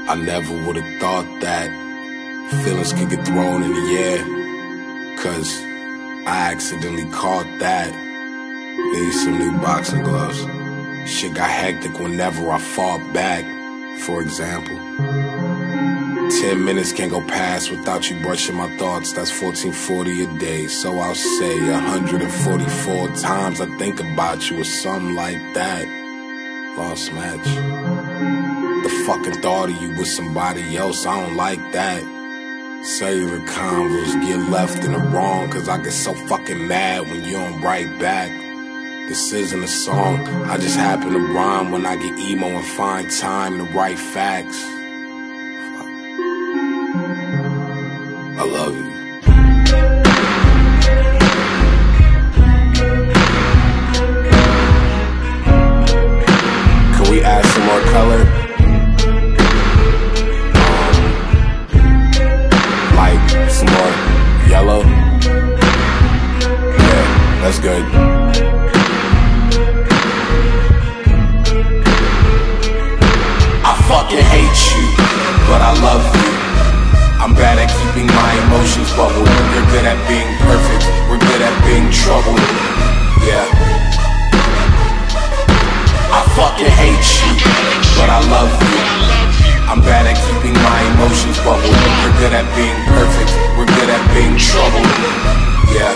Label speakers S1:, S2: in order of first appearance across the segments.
S1: I never would've thought that feelings could get thrown in the air, 'cause I accidentally caught that. Need some new boxing gloves. Shit got hectic whenever I fought back. For example, 10 minutes can't go past without you brushing my thoughts. That's 1440 a day. So I'll say 144 times I think about you or something like that. Lost match. The fucking thought of you with somebody else, I don't like that. Cellular convos get left in the wrong, 'cause I get so fucking mad when you don't write back. This isn't a song, I just happen to rhyme when I get emo and find time to write facts. I love you. Can we add some more color? Like some more yellow? Yeah, that's good. I fucking hate you, but I love you. I'm bad at keeping my emotions bubbled. You're good at being perfect, we're good at being troubled. Yeah. I fucking hate you, but I love you. I'm bad at keeping my emotions bubbled. You're good at being perfect, we're good at being troubled. Yeah.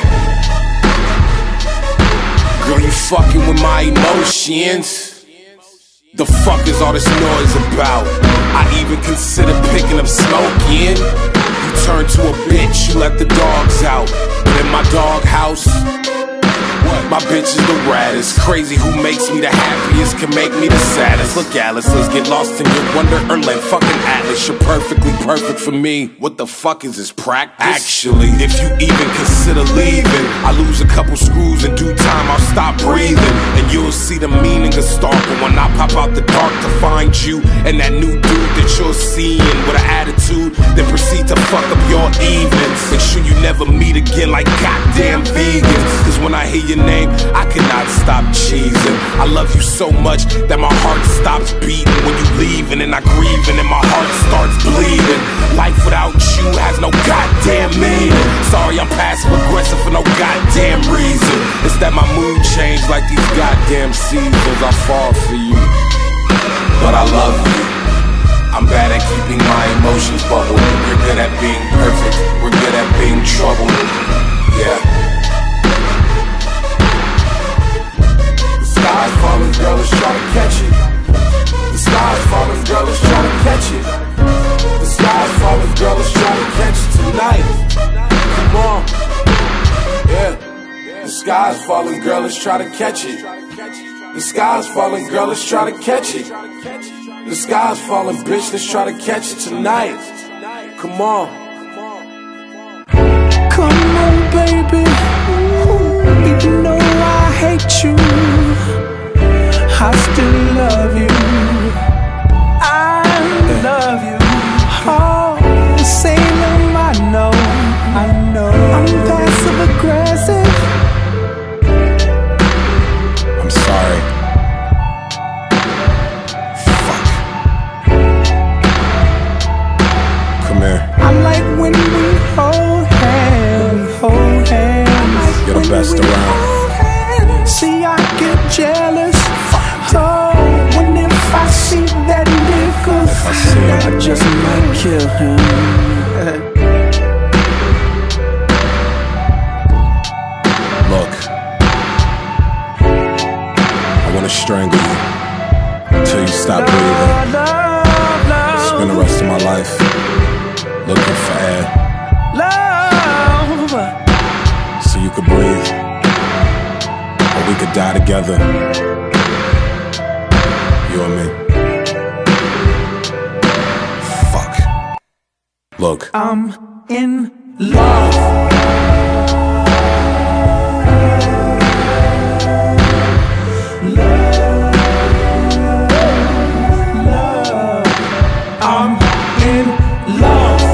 S1: Girl, you fucking with my emotions. The fuck is all this noise about? I even consider picking up smoking. You turn to a bitch, you let the dogs out. But in my doghouse, my bitch is the raddest. Crazy who makes me the happiest can make me the saddest. Look, Alice, let's get lost in your wonderland. Fucking Atlas, you're perfectly perfect for me. What the fuck is this practice? Actually, if you even consider leaving, I lose a couple screws in due time, I'll stop breathing. And you'll see the meaning of stalking when I pop out the dark to find you and that new dude that you're seeing with an attitude, then proceed to fuck up your evenings. Make sure you never meet again like goddamn vegans. 'Cause when I hear your name, I cannot stop cheesing. I love you so much that my heart stops beating when you leaving, and I grieving and my heart starts bleeding. Life without you has no goddamn meaning. Sorry, I'm passive aggressive for no goddamn reason. It's that my mood changed like these goddamn seasons. I fall for you, but I love you. I'm bad at keeping my emotions bubbled. You're good at being perfect, we're good at being troubled. Yeah. The sky's falling, girl, let's try to catch it. The sky's falling, girl, let's try to catch it. The sky's falling, girl, let's try to catch it tonight. Come on. Yeah. The sky's falling, girl, let's try to catch it. The sky's falling, girl, let's try to catch it. The sky's falling, bitch, let's try to catch it tonight. Come on.
S2: Come on, baby. Even though I hate you, I still love you. I love you. Oh, Salem, I know. I'm passive aggressive.
S1: I'm sorry. Fuck. Come here.
S2: I'm like when we hold hands.
S1: You're the best around.
S2: See, I get jealous. Oh, when if I see that nigga, I just might kill him.
S1: Look, I wanna strangle you until you stop breathing. Spend the rest of my life looking for air, so you could breathe, or we could die together, you and me. Fuck. Look,
S2: I'm in love. I'm in love.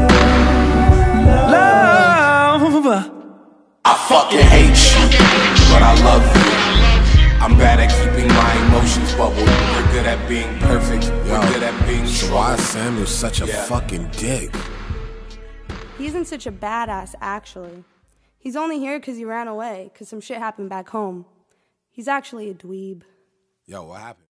S1: I fucking hate you, but I love you. I'm bad at keeping my emotions bubbled. You're good at being perfect. You're good at being
S3: so why is Samuel such a fucking dick?
S4: He isn't such a badass, actually. He's only here because he ran away, because some shit happened back home. He's actually a dweeb.
S3: Yo, what happened?